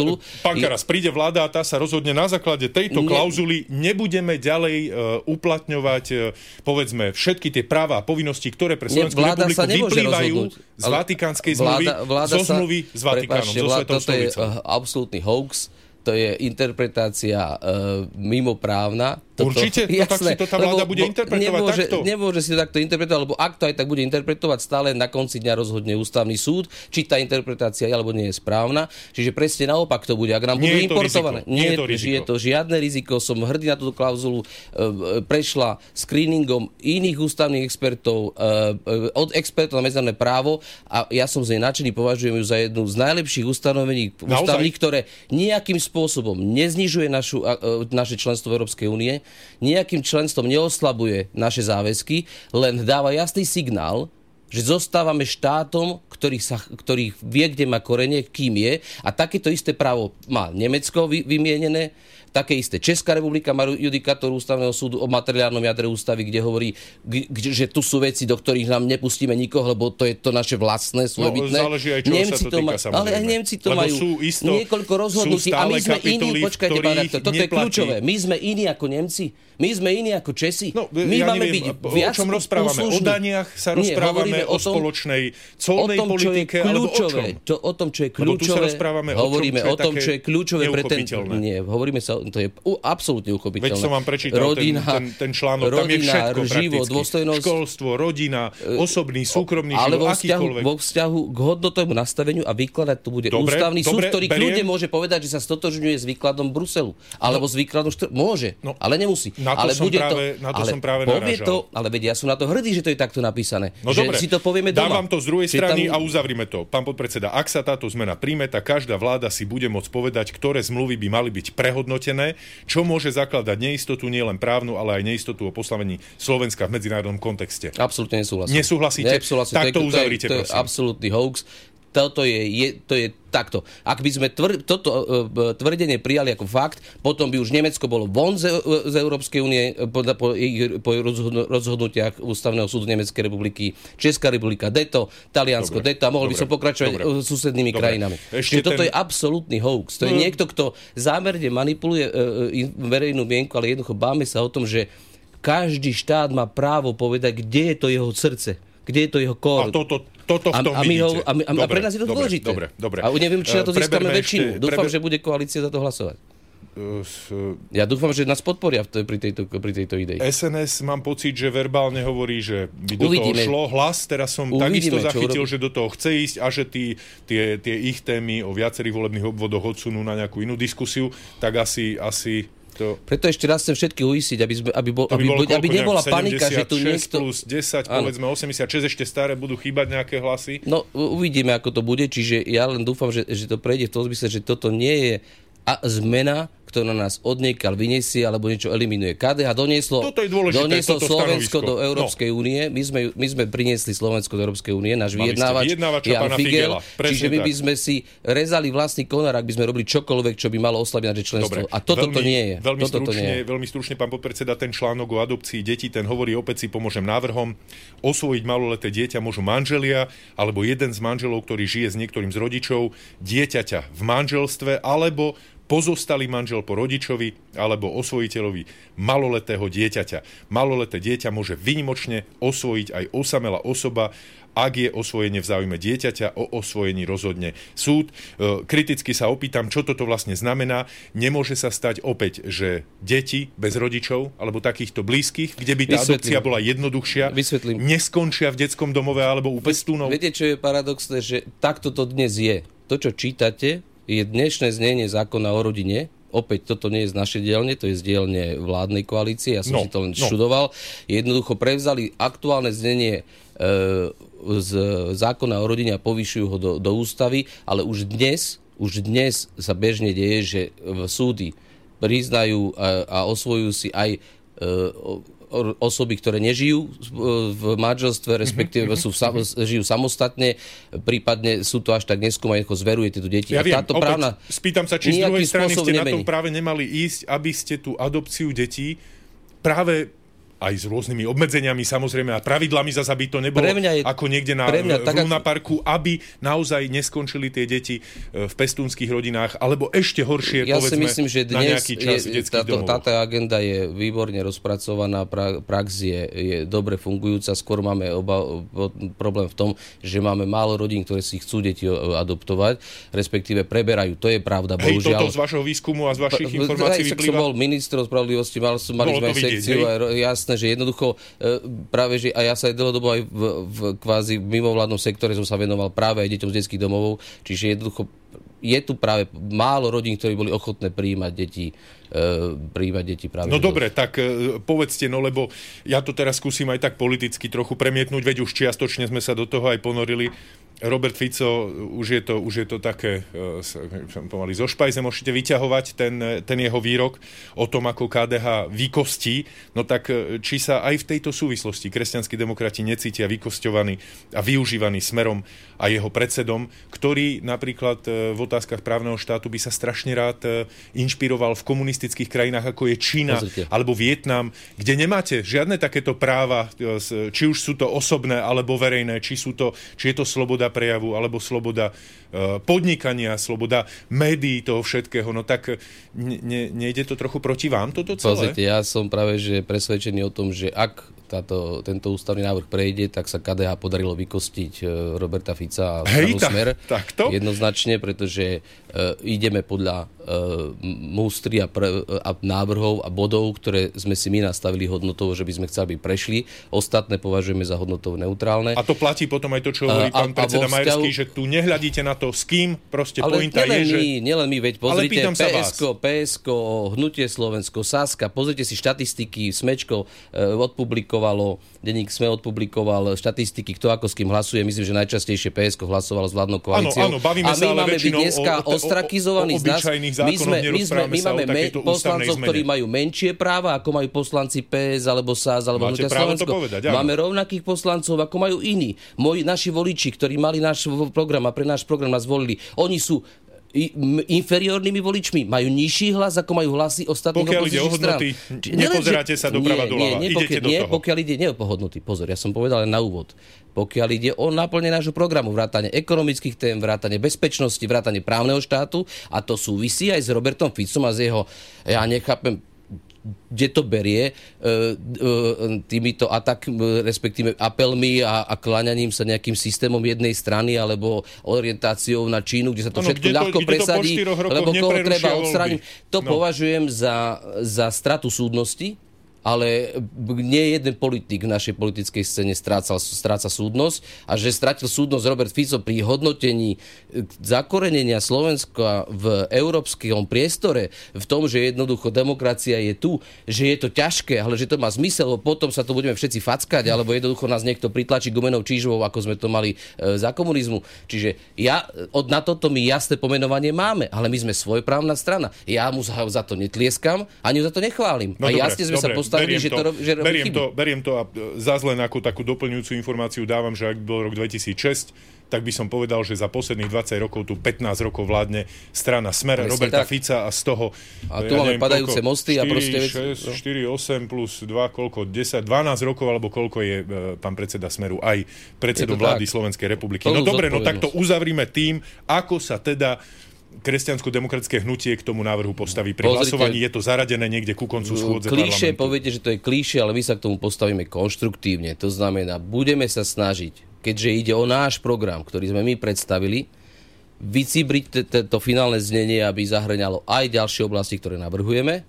Speaker 3: klauzulu.
Speaker 2: Pán Karas, príde vláda a tá sa rozhodne na základe tejto ne... klauzuly nebudeme ďalej uh, uplatňovať, uh, povedzme, všetky tie práva a povinnosti, ktoré pre Slovenskú ne, republiku vyplývajú z Vatikánskej zmluvy, vláda, vláda zo zmluvy s Vatikánom, zo Svetou stolicou.
Speaker 3: To je uh, absolútny hoax. To je interpretácia uh, mimoprávna. Toto,
Speaker 2: Určite? No tak si to tá vláda lebo, bude interpretovať
Speaker 3: nemôže,
Speaker 2: takto?
Speaker 3: Nemôže si to takto interpretovať, lebo ak to aj tak bude interpretovať, stále na konci dňa rozhodne ústavný súd, či tá interpretácia je alebo nie je správna. Čiže presne naopak to bude. Ak nám
Speaker 2: nie
Speaker 3: budú importované.
Speaker 2: Nie, nie je to
Speaker 3: riziko.
Speaker 2: riziko.
Speaker 3: Je to žiadne riziko. Som hrdý na túto klauzulu. Uh, prešla screeningom iných ústavných expertov, uh, od expertov na medzinárodné právo a ja som z nej nadšený, považujem ju za jednu z najlepších ustanovení ústavných, ktoré nejakým spôsobom neznižuje našu, uh, naše členstvo v Európskej únie, nejakým členstvom neoslabuje naše záväzky, len dáva jasný signál, že zostávame štátom, ktorý, sa, ktorý vie, kde má korene, kým je, a takéto isté právo má Nemecko vy, vymienené, také isté Česká republika má judikatúru ústavného súdu o materiálnom jadre ústavy, kde hovorí, že tu sú veci, do ktorých nám nepustíme nikoho, lebo to je to naše vlastné, svojbytné.
Speaker 2: No, záleží aj, čo
Speaker 3: Nemci
Speaker 2: sa to týka, samozrejme.
Speaker 3: Ale aj Nemci to
Speaker 2: lebo
Speaker 3: majú
Speaker 2: isto,
Speaker 3: niekoľko rozhodnutí a my sme iní, počkajte, pán rektor, toto je kľúčové. My sme iní ako Nemci, my sme iní ako Česi. No, my
Speaker 2: ja
Speaker 3: máme
Speaker 2: neviem,
Speaker 3: byť viac
Speaker 2: o čom rozprávame?
Speaker 3: úslužní.
Speaker 2: O daniach sa rozprávame, Nie, o, tom, o spoločnej colnej politike, alebo o čom?
Speaker 3: To, o tom, čo je kľúčové. Hovoríme o tom, čo je kľúčové pre ten... Nie, hovoríme sa, to je absolútne uchopiteľné.
Speaker 2: Veď som vám prečítal rodina, ten, ten, ten článok, rodina, tam je všetko život,
Speaker 3: dôstojnosť,
Speaker 2: školstvo, rodina, osobný, súkromný
Speaker 3: ale
Speaker 2: život,
Speaker 3: akýkoľvek. Ale vo vzťahu k hodnotovému nastaveniu a výkladať to bude dobre, ústavný dobre, súd, ktorý kľudne môže povedať, že sa stotožňuje s výkladom Bruselu. Alebo no, s výkladom... Štr... Môže, no, ale nemusí.
Speaker 2: Na to
Speaker 3: ale
Speaker 2: som
Speaker 3: bude
Speaker 2: práve,
Speaker 3: to,
Speaker 2: na to
Speaker 3: ale
Speaker 2: som práve
Speaker 3: narážal. To, ale vedia, ja som na to hrdý, že to je takto napísané.
Speaker 2: No
Speaker 3: že
Speaker 2: dobre,
Speaker 3: si to povieme doma.
Speaker 2: Dávam to z druhej strany tam... a uzavrime to. Pán podpredseda, ak sa táto zmena príjme, tak každá vláda si bude môcť povedať, ktoré zmluvy by mali byť prehodnotené, čo môže zakladať neistotu nie len právnu, ale aj neistotu o postavení Slovenska v medzinárodnom kontexte.
Speaker 3: Absolútne nesúhlasím.
Speaker 2: Nesúhlasíte?
Speaker 3: Nesúhlasím.
Speaker 2: Tak to, to uzavrite,
Speaker 3: to je, to je absolútny hoax. Toto je, je, to je takto. Ak by sme tvr, toto uh, tvrdenie prijali ako fakt, potom by už Nemecko bolo von z, z Európskej únie po, po, po rozhodnutiach Ústavného súdu Nemeckej republiky, Česká republika deto, Taliansko deto a mohol dobre, by som pokračovať dobre, susednými dobre. krajinami. Čiže ten... toto je absolútny hoax. To je no. niekto, kto zámerne manipuluje uh, verejnú mienku, ale jednoducho báme sa o tom, že každý štát má právo povedať, kde je to jeho srdce. Kde je to jeho kór?
Speaker 2: A toto, toto v tom
Speaker 3: a, a, ho, a, my, a,
Speaker 2: dobre,
Speaker 3: a pre nás je to
Speaker 2: dobre,
Speaker 3: dôležité.
Speaker 2: Dobre, dobre.
Speaker 3: A neviem, či na to získame väčšinu.
Speaker 2: Ešte,
Speaker 3: dúfam,
Speaker 2: preber...
Speaker 3: že bude koalícia za to hlasovať.
Speaker 2: Uh, s,
Speaker 3: ja dúfam, že nás podporia pri tejto, pri tejto idei.
Speaker 2: es en es mám pocit, že verbálne hovorí, že by do
Speaker 3: Uvidíme.
Speaker 2: toho šlo hlas. Teraz som
Speaker 3: Uvidíme,
Speaker 2: takisto zachytil, že do toho chce ísť a že tí, tie, tie ich témy o viacerých volebných obvodoch odsunú na nejakú inú diskusiu. Tak asi... asi To...
Speaker 3: Preto ešte raz chcem všetky uistiť, aby, sme, aby, bol,
Speaker 2: by
Speaker 3: aby,
Speaker 2: koľko,
Speaker 3: aby nebola panika, že tu niekto...
Speaker 2: plus desať, ano. Povedzme osemdesiatšesť, ešte staré, budú chýbať nejaké hlasy?
Speaker 3: No, uvidíme, ako to bude, čiže ja len dúfam, že, že to prejde v tom zmysle, že toto nie je a zmena, ktorá nás odniekal vyniesie alebo niečo eliminuje. ká dé há donieslo, donieslo Slovensko do Európskej no. únie. My sme, my sme priniesli Slovensko do Európskej únie, náš vyjednávač Jan Figel. Čiže my by sme si rezali vlastný konár, ak by sme robili čokoľvek, čo by malo oslabiť naše členstvo. Dobre, a toto veľmi, to nie je.
Speaker 2: Veľmi,
Speaker 3: toto
Speaker 2: stručne,
Speaker 3: to nie je.
Speaker 2: veľmi stručne, pán podpredseda, ten článok o adopcii detí, ten hovorí, opäť si pomôžem návrhom. Osvojiť maloleté dieťa môžu manželia alebo jeden z manželov, ktorý žije s niektorým z rodičov, dieťaťa v manželstve alebo pozostalý manžel po rodičovi alebo osvojiteľovi maloletého dieťaťa. Maloleté dieťa môže výnimočne osvojiť aj osamelá osoba, ak je osvojenie v záujme dieťaťa, o osvojení rozhodne súd. E, kriticky sa opýtam, čo toto vlastne znamená. Nemôže sa stať opäť, že deti bez rodičov alebo takýchto blízkych, kde by tá Vysvetlím. adopcia bola jednoduchšia,
Speaker 3: Vysvetlím.
Speaker 2: neskončia v detskom domove alebo u pestúnov?
Speaker 3: Viete, čo je paradoxné, že takto to dnes je. To, čo čítate, je dnešné znenie zákona o rodine. Opäť toto nie je z našej dielne, to je z dielne vládnej koalície. Ja som no, si to len no. študoval. Jednoducho prevzali aktuálne znenie e, z zákona o rodine a povyšujú ho do, do ústavy, ale už dnes, už dnes sa bežne deje, že súdy priznajú a, a osvojujú si aj e, osoby, ktoré nežijú v manželstve, respektíve sú v, žijú samostatne, prípadne sú to až tak neskúmajú, ako zveruje tieto deti.
Speaker 2: Ja
Speaker 3: a
Speaker 2: viem,
Speaker 3: táto
Speaker 2: opäť,
Speaker 3: právna
Speaker 2: spýtam sa, či z druhej strany ste nemení. Na to práve nemali ísť, aby ste tú adopciu detí práve aj s rôznymi obmedzeniami samozrejme a pravidlami, zase aby to nebolo je, ako niekde na, mňa, v Luna parku, aby naozaj neskončili tie deti v pestúnskych rodinách, alebo ešte horšie,
Speaker 3: ja
Speaker 2: povedzme,
Speaker 3: si myslím, že dnes
Speaker 2: na nejaký čas
Speaker 3: je,
Speaker 2: detských
Speaker 3: táto,
Speaker 2: domov.
Speaker 3: Táto agenda je výborne rozpracovaná, pra, prax je, je dobre fungujúca, skôr máme oba, problém v tom, že máme málo rodín, ktoré si chcú deti adoptovať, respektíve preberajú. To je pravda, bohužiaľ.
Speaker 2: Hej, toto z vašho výskumu a z vašich pa, informácií
Speaker 3: aj,
Speaker 2: vyplýva?
Speaker 3: Som bol ministr spravodlivosti, mal som mali sme aj sekciu, aj, jasné, že jednoducho práve, že a ja sa aj dlhodobo aj v, v kvázi mimovládnom sektore som sa venoval práve aj deťom z detských domovov, čiže jednoducho je tu práve málo rodín, ktorí boli ochotné prijímať deti prijímať deti práve.
Speaker 2: No dobre, tak povedzte, no lebo ja to teraz skúsim aj tak politicky trochu premietnúť, veď už čiastočne sme sa do toho aj ponorili. Robert Fico, už je to, už je to také pomaly zo špajze, môžete vyťahovať ten, ten jeho výrok o tom, ako ká dé há vykostí, no tak či sa aj v tejto súvislosti kresťanskí demokrati necítia vykosťovaní a využívaní Smerom a jeho predsedom, ktorý napríklad v otázkach právneho štátu by sa strašne rád inšpiroval v komunistických krajinách, ako je Čína Pozrite. alebo Vietnam, kde nemáte žiadne takéto práva, či už sú to osobné alebo verejné, či, sú to, či je to sloboda prejavu, alebo sloboda uh, podnikania, sloboda médií, toho všetkého, no tak ne, ne, nejde to trochu proti vám toto celé?
Speaker 3: Pozrite, ja som práve že presvedčený o tom, že ak táto, tento ústavný návrh prejde, tak sa ká dé há podarilo vykostiť uh, Roberta Fica a
Speaker 2: Hej,
Speaker 3: stranu Smer.
Speaker 2: Takto?
Speaker 3: Jednoznačne, pretože uh, ideme podľa uh, mústri a, pre, a návrhov a bodov, ktoré sme si my nastavili hodnotovo, že by sme chceli, aby prešli. Ostatné považujeme za hodnotovo neutrálne.
Speaker 2: A to platí potom aj to, čo hovorí pán uh, predseda Majerský, že tu nehľadíte na to, s kým, proste
Speaker 3: ale
Speaker 2: pointa je, že...
Speaker 3: My, nielen my, veď pozrite, pé es ká, pé es ká, Hnutie Slovensko, Saska, pozrite si štatistiky, Smečko uh, odpublikovalo, denník Sme odpublikoval štatistiky, kto ako s kým hlasuje. Myslím, že najčastejšie pé es ká hlasovalo s vládnou koalíciou.
Speaker 2: Áno, áno, bavíme
Speaker 3: a my
Speaker 2: sa ale
Speaker 3: máme byť dneska
Speaker 2: o, o,
Speaker 3: ostrakizovaní
Speaker 2: o, o, o
Speaker 3: z nás. My, sme, my, sme, my máme me, poslancov, ktorí majú menšie práva, ako majú poslanci pé es, alebo es á es, alebo Hnutie Slovensko.
Speaker 2: Povedať,
Speaker 3: máme rovnakých poslancov, ako majú iní. Moji, naši voliči, ktorí mali náš program a pre náš program nás volili, oni sú inferiórnymi voličmi, majú nižší hlas, ako majú hlasy ostatných opozičných strán.
Speaker 2: Pokiaľ ide o hodnoty, nepozeráte sa doprava doľava, idete
Speaker 3: pokiaľ,
Speaker 2: do
Speaker 3: nie,
Speaker 2: toho.
Speaker 3: Pokiaľ ide nie o hodnoty, pozor, ja som povedal len na úvod. Pokiaľ ide o naplnenie nášho programu, vrátane ekonomických tém, vrátane bezpečnosti, vrátane právneho štátu, a to súvisí aj s Robertom Ficom a z jeho, ja nechápem, kde to berie e, e, týmito atak, respektíve apelmi a, a kláňaním sa nejakým systémom jednej strany alebo orientáciou na Čínu, kde sa to ano, všetko ľahko to, presadí, to lebo koho treba odstrániť. To no. považujem za, za stratu súdnosti, ale nie jeden politik v našej politickej scéne strácal, stráca súdnosť, a že stratil súdnosť Robert Fico pri hodnotení zakorenenia Slovenska v európskom priestore, v tom, že jednoducho demokracia je tu, že je to ťažké, ale že to má zmysel, lebo potom sa to budeme všetci fackať, alebo jednoducho nás niekto pritlačí gumenou čížovou, ako sme to mali e, za komunizmu. Čiže ja, od, na toto my jasné pomenovanie máme, ale my sme svojprávna strana. Ja mu za, za to netlieskam, ani za to nechválim. No a dobre, jasne sme dobre. sa postavili, Beriem že to, to, že
Speaker 2: beriem, to, beriem to a zás len ako takú doplňujúcu informáciu dávam, že ak bol rok dvetisícšesť, tak by som povedal, že za posledných dvadsať rokov tu pätnásť rokov vládne strana Smer Presne Roberta tak. Fica a z toho...
Speaker 3: A tu ja máme neviem, padajúce koľko, mosty a proste...
Speaker 2: štyri, šesť, štyri, osem plus dva, koľko? desať, dvanásť rokov, alebo koľko je pán predseda Smeru aj predsedom vlády tak. Slovenskej republiky. No dobre, no tak to uzavrime tým, ako sa teda kresťansko-demokratické hnutie k tomu návrhu postaví pri Pozrite, hlasovaní. Je to zaradené niekde ku koncu schôdze
Speaker 3: klíše,
Speaker 2: parlamentu.
Speaker 3: Poviete, že to je klíše, ale my sa k tomu postavíme konštruktívne. To znamená, budeme sa snažiť, keďže ide o náš program, ktorý sme my predstavili, vycibriť to finálne znenie, aby zahŕňalo aj ďalšie oblasti, ktoré navrhujeme.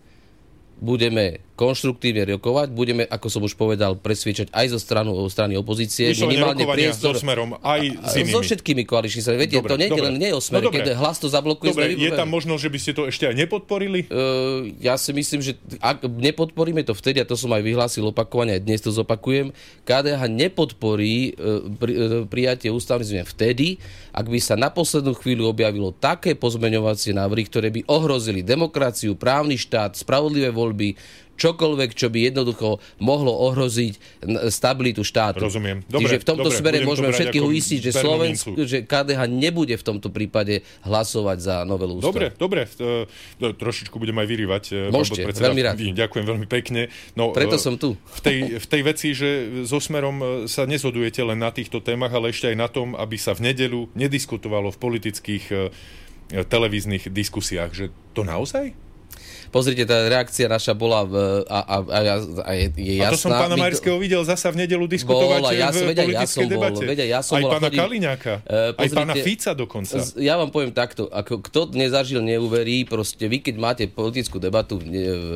Speaker 3: Budeme konštruktívne rokovať, budeme, ako som už povedal, presviečať aj zo stranu, strany opozície.
Speaker 2: Minimálne priestor so Smerom, aj s inými.
Speaker 3: So všetkými koaličnými stranami. Viete, dobre, to nie je len nie o Smere, no keď hlas to zablokuje.
Speaker 2: Dobre, je tam možnosť, že by ste to ešte aj nepodporili?
Speaker 3: Uh, ja si myslím, že ak nepodporíme to vtedy, a to som aj vyhlásil opakovane, aj dnes to zopakujem, ká dé há nepodporí uh, pri, uh, prijatie ústavných zmien vtedy, ak by sa na poslednú chvíľu objavilo také pozmeňovacie návrhy, ktoré by ohrozili demokraciu, právny štát, spravodlivé voľby, čokoľvek, čo by jednoducho mohlo ohroziť stabilitu štátu.
Speaker 2: Rozumiem. Dobre,
Speaker 3: Čiže v tomto
Speaker 2: dobre,
Speaker 3: smere môžeme všetkých uistiť, že Slovensku,
Speaker 2: mincu.
Speaker 3: že ká dé há nebude v tomto prípade hlasovať za novelu ústavy.
Speaker 2: Dobre, dobre. E, trošičku budem aj vyrývať.
Speaker 3: Môžete, veľmi rád.
Speaker 2: Ďakujem veľmi pekne. No,
Speaker 3: Preto som tu.
Speaker 2: V tej, v tej veci, že so Smerom sa nezhodujete len na týchto témach, ale ešte aj na tom, aby sa v nedeľu nediskutovalo v politických televíznych diskusiách. Že to naozaj?
Speaker 3: Pozrite, tá reakcia naša bola v, a, a, a, a je, je jasná.
Speaker 2: A to som pána Majerského videl zasa v nedeľu diskutovať
Speaker 3: bol, ja
Speaker 2: v
Speaker 3: vedia,
Speaker 2: politickej
Speaker 3: ja
Speaker 2: debate.
Speaker 3: Bol, vedia, ja som
Speaker 2: aj
Speaker 3: bol,
Speaker 2: pána
Speaker 3: chodím,
Speaker 2: Kaliňáka, uh, aj pána Fica dokonca.
Speaker 3: Ja vám poviem takto, ako kto nezažil, neuverí, proste vy, keď máte politickú debatu v,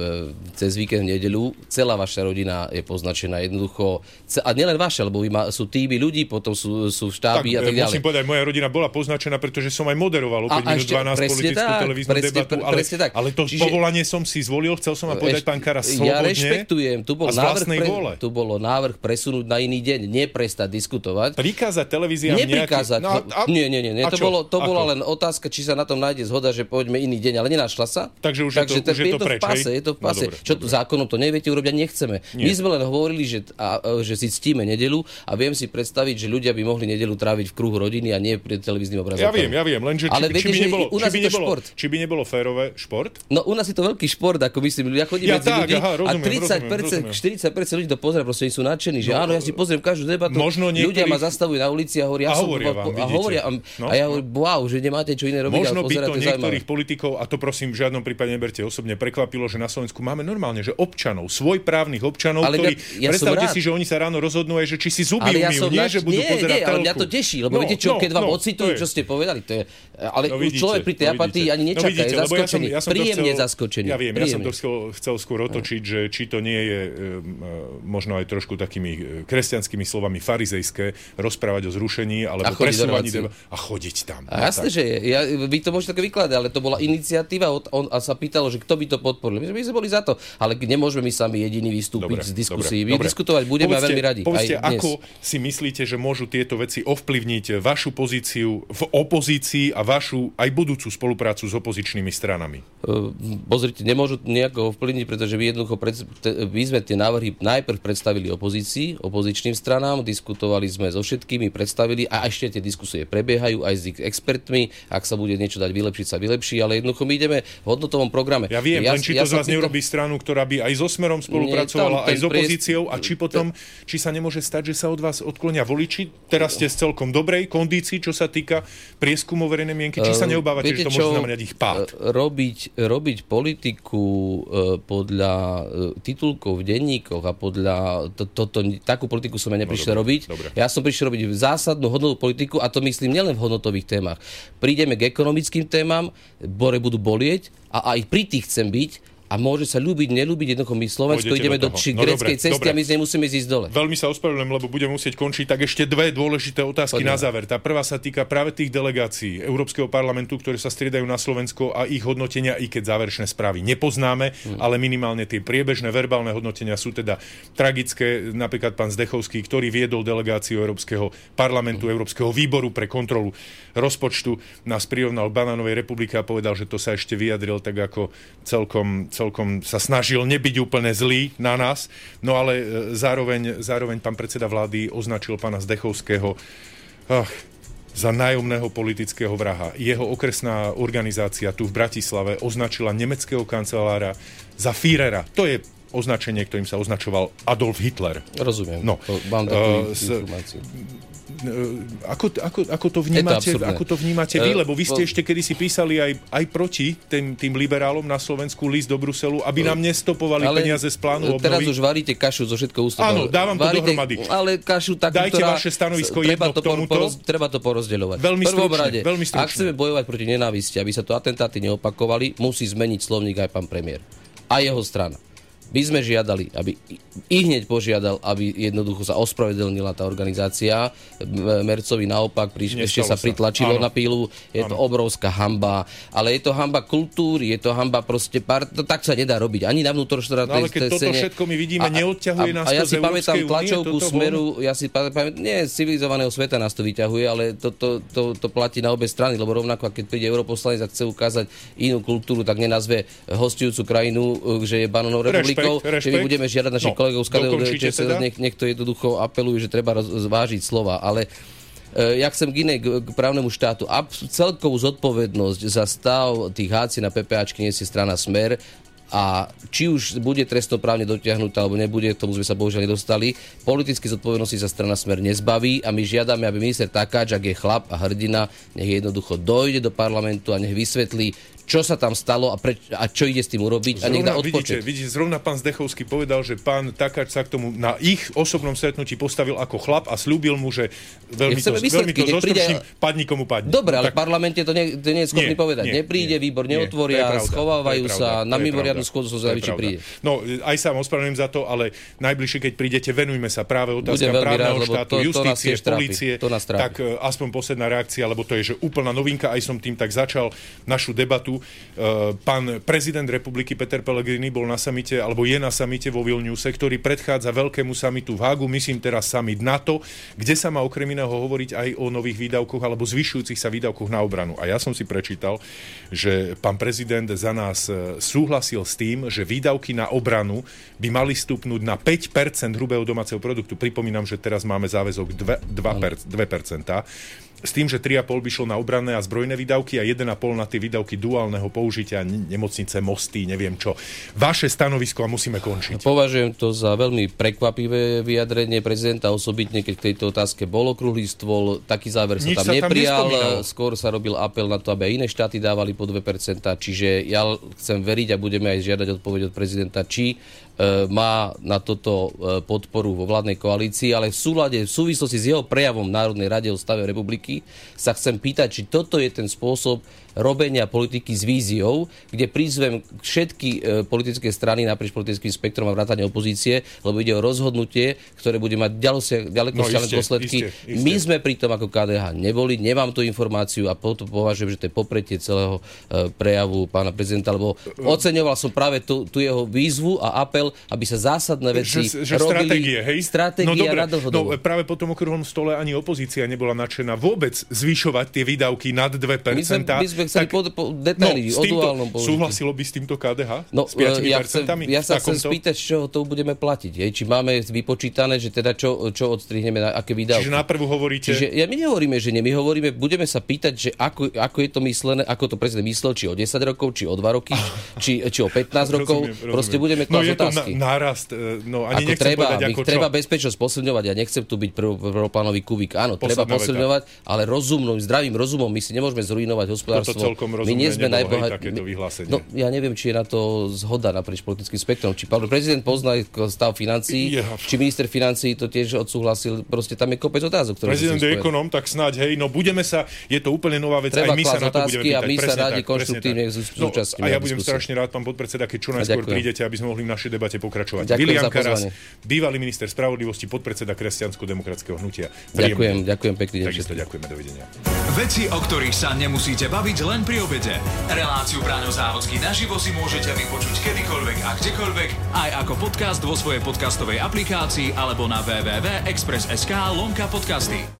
Speaker 3: v, cez víkend v nedeľu, celá vaša rodina je poznačená jednoducho, a nielen vaša, lebo vy má, sú týmy ľudí, potom sú, sú štáby
Speaker 2: tak,
Speaker 3: a tak ďalej.
Speaker 2: Musím povedať, moja rodina bola poznačená, pretože som aj moderoval o päť minút dvanásť politickú
Speaker 3: tak,
Speaker 2: televíznu
Speaker 3: presne,
Speaker 2: debatu, ale, ale to Čiže, povolanie som si zvolil, chcel som vám povedať, pán Karas, slobodne
Speaker 3: ja rešpektujem, tu bol, návrh pre, tu bolo návrh presunúť na iný deň, neprestať diskutovať.
Speaker 2: Prikázať televíziám
Speaker 3: Neprikázať.
Speaker 2: nejaký... No, a,
Speaker 3: nie, nie, nie. nie. To,
Speaker 2: čo?
Speaker 3: bolo, to bola len otázka, či sa na tom nájde zhoda, že poďme iný deň, ale nenašla sa.
Speaker 2: Takže už
Speaker 3: Takže
Speaker 2: je to, už je to,
Speaker 3: to
Speaker 2: preč,
Speaker 3: v pase, je to v pase.
Speaker 2: No, dobre,
Speaker 3: čo
Speaker 2: dobre.
Speaker 3: tu zákonom to neviete urobiť a nechceme. Nie. My sme len hovorili, že, a, že si ctíme nedeľu a viem si predstaviť, že ľudia by mohli nedeľu tráviť v kruhu rodiny a nie pred televíznym obrazom.
Speaker 2: Ja viem, ja viem, lenže či,
Speaker 3: ale
Speaker 2: či,
Speaker 3: viete,
Speaker 2: by nebolo,
Speaker 3: u nás
Speaker 2: či, by
Speaker 3: je to
Speaker 2: nebolo,
Speaker 3: šport.
Speaker 2: či by nebolo férové šport?
Speaker 3: No u nás je to veľký šport, ako myslím, ja chodím
Speaker 2: ja
Speaker 3: medzi
Speaker 2: tak,
Speaker 3: ľudí
Speaker 2: aha, rozumiem,
Speaker 3: a tridsať percent, štyridsať percent ľudí to pozerá, proste sú nadšení, že
Speaker 2: no,
Speaker 3: áno, ja si pozriem každú debatu.
Speaker 2: Možno niektorých...
Speaker 3: Ľudia ma zastavujú na ulici a hovoria,
Speaker 2: a
Speaker 3: ja som
Speaker 2: hovoria,
Speaker 3: po,
Speaker 2: vám,
Speaker 3: a, hovoria a,
Speaker 2: no,
Speaker 3: a ja hovorím, wow, že nemáte čo iné robiť.
Speaker 2: Možno by to niektorých
Speaker 3: zaujímavé.
Speaker 2: politikov, a to prosím v žiadnom prípade neberte osobne, prekvapilo, že na Slovensku máme normálne, že občanov, svojprávnych občanov,
Speaker 3: ale
Speaker 2: ktorí,
Speaker 3: ja, ja
Speaker 2: predstavte si, že oni sa ráno rozhodnú aj, že či si zuby
Speaker 3: ja
Speaker 2: umýjú, nie,
Speaker 3: nač...
Speaker 2: že budú
Speaker 3: nie,
Speaker 2: pozerať
Speaker 3: nie,
Speaker 2: telku.
Speaker 3: ale mňa to teší, lebo
Speaker 2: no,
Speaker 3: viete čo,
Speaker 2: no,
Speaker 3: keď vám
Speaker 2: no,
Speaker 3: ocitujú, čo ste povedali, to je, ale
Speaker 2: no, vidíte,
Speaker 3: človek pri tej
Speaker 2: no,
Speaker 3: apatii ani nečaká,
Speaker 2: no, vidíte,
Speaker 3: je zaskočený, ja som, ja som príjemne chcel, zaskočený.
Speaker 2: Ja viem,
Speaker 3: príjemne.
Speaker 2: ja som to chcel, chcel skôr otočiť, že či to nie je um, možno aj trošku takými kresťanskými slovami farizejské rozprávať o zrušení alebo presúvaní deba- a chodiť tam.
Speaker 3: A jasné, že je. Ja, vy to môžete také vykladať, ale to bola iniciatíva on, on, a sa pýtalo, že kto by to podporil. My sme boli za to, ale nemôžeme my sami jediní vystúpiť
Speaker 2: dobre,
Speaker 3: z diskusí.
Speaker 2: Dobre,
Speaker 3: my
Speaker 2: dobre.
Speaker 3: diskutovať budeme
Speaker 2: povedzte,
Speaker 3: veľmi radi.
Speaker 2: Povedzte,
Speaker 3: aj
Speaker 2: ako si myslíte, že môžu tieto veci ovplyvniť vašu pozíciu v opozícii a vašu aj budúcu spoluprácu s opozičnými stranami?
Speaker 3: Uh, pozrite, nemôžu nejako ovplyvniť, pretože my jednoducho pred, te, my sme tie návrhy najprv predstavili opozícii, opozičným stranám, diskutovali sme so všetkými, predstavili a ešte tie diskusie prebiehajú aj s expertmi. Ak sa bude niečo dať vylepšiť, sa vylepší, ale jednoducho my ideme v hodnotovom programe.
Speaker 2: Ja viem,
Speaker 3: ja,
Speaker 2: len či
Speaker 3: ja
Speaker 2: to z vás
Speaker 3: pýtam...
Speaker 2: nerobí stranu, ktorá by aj so Smerom spolupracovala, aj s opozíciou a či potom, či sa nemôže stať, že sa od vás odklonia voliči. Teraz ste z celkom dobrej kondícii, čo sa týka prieskumov verejnej mienky. Či sa neobávate, uh, že to môže znamenať ich pád?
Speaker 3: Robiť, robiť politiku uh, podľa uh, titulkov v denníkoch a podľa to, to, to, takú politiku som ja neprišiel
Speaker 2: no, dobre,
Speaker 3: robiť.
Speaker 2: Dobre.
Speaker 3: Ja som prišiel robiť zásadnú hodnotovú politiku a to myslím nielen v hodnotových témach. Prídeme k ekonomickým témam, bore budú bolieť a aj pri tých chcem byť. A môže sa ľúbiť, neľúbiť, jednoducho my Slovensko ideme do, do či
Speaker 2: no,
Speaker 3: gréckej
Speaker 2: dobre,
Speaker 3: cesty
Speaker 2: dobre.
Speaker 3: a my z nej musíme zísť dole.
Speaker 2: Veľmi sa ospravedlňujem, lebo budem musieť končiť. Tak ešte dve dôležité otázky
Speaker 3: Poďme.
Speaker 2: na záver. Tá prvá sa týka práve tých delegácií Európskeho parlamentu, ktoré sa striedajú na Slovensko a ich hodnotenia, i keď záverečné správy nepoznáme, hmm. ale minimálne tie priebežné verbálne hodnotenia sú teda tragické. Napríklad pán Zdechovský, ktorý viedol delegáciu Európskeho parlamentu, hmm. Európskeho výboru pre kontrolu rozpočtu, nás prirovnal k banánovej republike a povedal, že to sa ešte vyjadril tak ako celkom, celkom sa snažil nebyť úplne zlý na nás, no ale zároveň, zároveň pán predseda vlády označil pána Zdechovského ach, za nájomného politického vraha. Jeho okresná organizácia tu v Bratislave označila nemeckého kancelára za Führera. To je označenie, ktorým sa označoval Adolf Hitler.
Speaker 3: Rozumiem.
Speaker 2: No,
Speaker 3: to mám takú uh,
Speaker 2: informáciu. Ako, ako, ako, to vnímate,
Speaker 3: to
Speaker 2: ako to vnímate vy? Lebo vy ste ešte kedysi písali aj, aj proti tým, tým liberálom na Slovensku list do Bruselu, aby nám nestopovali ale peniaze z plánu obnovy.
Speaker 3: Teraz už varíte kašu zo všetko ústupov.
Speaker 2: Áno, dávam to
Speaker 3: varíte,
Speaker 2: dohromady.
Speaker 3: Ale kašu takú,
Speaker 2: dajte
Speaker 3: ktorá...
Speaker 2: vaše stanovisko
Speaker 3: treba
Speaker 2: jedno
Speaker 3: to
Speaker 2: k tomuto.
Speaker 3: Poroz, treba to porozdeľovať.
Speaker 2: Veľmi stručne,
Speaker 3: rade,
Speaker 2: veľmi stručne.
Speaker 3: Ak chceme bojovať proti nenávisti, aby sa to atentáty neopakovali, musí zmeniť slovník aj pán premiér. A jeho strana. My sme žiadali, aby i hneď požiadal, aby jednoducho sa ospravedlnila tá organizácia. Mercovi naopak priš, ešte sa pritlačilo
Speaker 2: áno.
Speaker 3: na pílu. Je áno. to obrovská hanba. Ale je to hanba kultúry, je to hanba proste pár... To tak sa nedá robiť. Ani na vnútroštátnej scéne.
Speaker 2: No ale keď toto všetko my vidíme, neodťahuje nás to z Európskej únie. A ja si pamätám
Speaker 3: tlačovku Smeru, ja si pamätám, nie z civilizovaného sveta nás to vyťahuje, ale to, to, to, to platí na obe strany, lebo rovnako, keď príde europoslanec a chce ukázať inú kultúru, tak nenazve hostujúcu krajinu, že je Banánov republika. kolegov,
Speaker 2: rešpekt,
Speaker 3: že my budeme žiadať našich no, kolegov z ká dé ó, že teda? nech, niekto jednoducho apeluje, že treba zvážiť slova, ale ja chcem k inej, k právnemu štátu. A celkovú zodpovednosť za stav tých há cé na pé pé áčky nesie strana Smer. A či už bude trestnoprávne dotiahnutá, alebo nebude, k tomu sme sa bohužiaľ nedostali, politické zodpovednosti sa strana Smer nezbaví a my žiadame, aby minister Takáč, ak je chlap a hrdina, nech jednoducho dojde do parlamentu a nech vysvetlí, čo sa tam stalo a, preč, a čo ide s tým urobiť zrovna, a nech dá odpočet.
Speaker 2: Vidíte, vidíte, zrovna pán Zdechovský povedal, že pán Takáč sa k tomu na ich osobnom stretnutí postavil ako chlap a slúbil mu, že veľmi to, veľmi to zostručím, príde... padni komu padni.
Speaker 3: Dobre, ale
Speaker 2: tak...
Speaker 3: v parlamente to nie, to nie je schopný nie, povedať. Nie, Nepríde, nie, výbor neotvoria, nie, schovávajú sa, na mimoriadnu schôdzu sa zjaví, či príde.
Speaker 2: No, aj sa ospravedlňujem za to, ale najbližšie, keď prídete, venujme sa práve otázkam právneho
Speaker 3: rád,
Speaker 2: štátu,
Speaker 3: to,
Speaker 2: justície,
Speaker 3: to
Speaker 2: polície. Tak aspoň posledná reakcia, lebo to je že úplná novinka, aj som tým tak začal našu debatu. Pán prezident republiky Peter Pellegrini bol na samite, alebo je na samite vo Vilniuse, ktorý predchádza veľkému samitu v Hágu, myslím teraz summit NATO, kde sa má okrem iného hovoriť aj o nových výdavkoch alebo zvyšujúcich sa výdavkoch na obranu. A ja som si prečítal, že pán prezident za nás súhlasil s tým, že výdavky na obranu by mali stupnúť na päť percent hrubého domáceho produktu. Pripomínam, že teraz máme záväzok dve percentá. S tým, že tri celé päť by šlo na obranné a zbrojné výdavky a jeden celá päť na tie výdavky duálneho použitia, nemocnice, mosty, neviem čo. Vaše stanovisko a musíme končiť.
Speaker 3: Považujem to za veľmi prekvapivé vyjadrenie prezidenta, osobitne keď k tejto otázke bol okrúhly stôl, taký záver sa Nič tam sa neprijal, tam skôr sa robil apel na to, aby aj iné štáty dávali po dve percentá, čiže ja chcem veriť a budeme aj žiadať odpoveď od prezidenta, či má na toto podporu vo vládnej koalícii, ale v súlade, v súvislosti s jeho prejavom v Národnej rade o stave republiky sa chcem pýtať, či toto je ten spôsob robenia politiky s víziou, kde prizvem všetky e, politické strany naprieč politickým spektrom a vrátane opozície, lebo ide o rozhodnutie, ktoré bude mať ďaleko, ďaleko no, iste, dôsledky. Iste, iste. My sme pri tom ako ká dé há neboli, nemám tú informáciu a potom považujem, že to je popretie celého e, prejavu pána prezidenta, lebo oceňoval som práve tú, tú jeho výzvu a apel, aby sa zásadné veci že, že robili.
Speaker 2: Stratégie, hej?
Speaker 3: Stratégia no, dobre, na dlhodobo.
Speaker 2: No práve po tom okrúhlom stole ani opozícia nebola nadšená vôbec zvyšovať tie výdavky nad dve percentá.
Speaker 3: My sme, my sme chceli tak, po, po detaily
Speaker 2: no,
Speaker 3: o duálnom použití.
Speaker 2: Súhlasilo by s týmto ká dé há?
Speaker 3: No,
Speaker 2: s piatimi
Speaker 3: ja,
Speaker 2: percentami?
Speaker 3: Chcem, ja sa chcem spýtať, z čoho to budeme platiť. Hej? Či máme vypočítané, že teda čo, čo odstrihneme, na aké výdavky.
Speaker 2: Čiže naprvu hovoríte...
Speaker 3: Čiže ja my nehovoríme, že nie. My hovoríme, budeme sa pýtať, že ako, ako je to myslené, ako to prezident myslel, či o desať rokov, či o dva roky, či, či o pätnásť rokov.
Speaker 2: Rozumiem,
Speaker 3: Proste
Speaker 2: rozumiem.
Speaker 3: budeme klásť
Speaker 2: no,
Speaker 3: otázky.
Speaker 2: No nárast, no ani
Speaker 3: ako
Speaker 2: nechcem
Speaker 3: treba,
Speaker 2: povedať, ako čo.
Speaker 3: Treba bezpečnosť posilňovať. Ja nechcem tu byť prvoplánový kubík. Áno, treba posilňovať, ale rozumným, zdravým rozumom. My si nemôžeme zrujnovať hospodárstvo. My nie sme najbohatší. No, ja neviem, či je na to zhoda naprieč politickým spektrom. Či pán prezident pozná stav financií, ja. či minister financií to tiež odsúhlasil. Proste tam je kopec otázok.
Speaker 2: Prezident je ekonom, tak snáď, hej, no budeme sa, je to úplne nová vec,
Speaker 3: treba
Speaker 2: aj my sa na to budeme pýtať.
Speaker 3: A my sa rádi konštruktívne zúčastníme.
Speaker 2: No, a ja budem strašne rád, pán podpredseda, keď čo najskôr prídete, aby sme mohli v našej debate pokračovať.
Speaker 3: Ďakujem
Speaker 2: Viliam Karas, bývalý minister spravodlivosti, podpredseda Kresťansko-demokratského hnutia.
Speaker 3: Ďakujem, ďakujem pekne.
Speaker 2: Takisto ďakujeme, dovidenia.
Speaker 1: Veci, o ktorých sa nemusíte baviť len pri obede. Reláciu Braňo Závodský naživo si môžete vypočuť kedykoľvek a kdekoľvek, aj ako podcast vo svojej podcastovej aplikácii alebo na w w w bodka express bodka es ká lomka podcasty.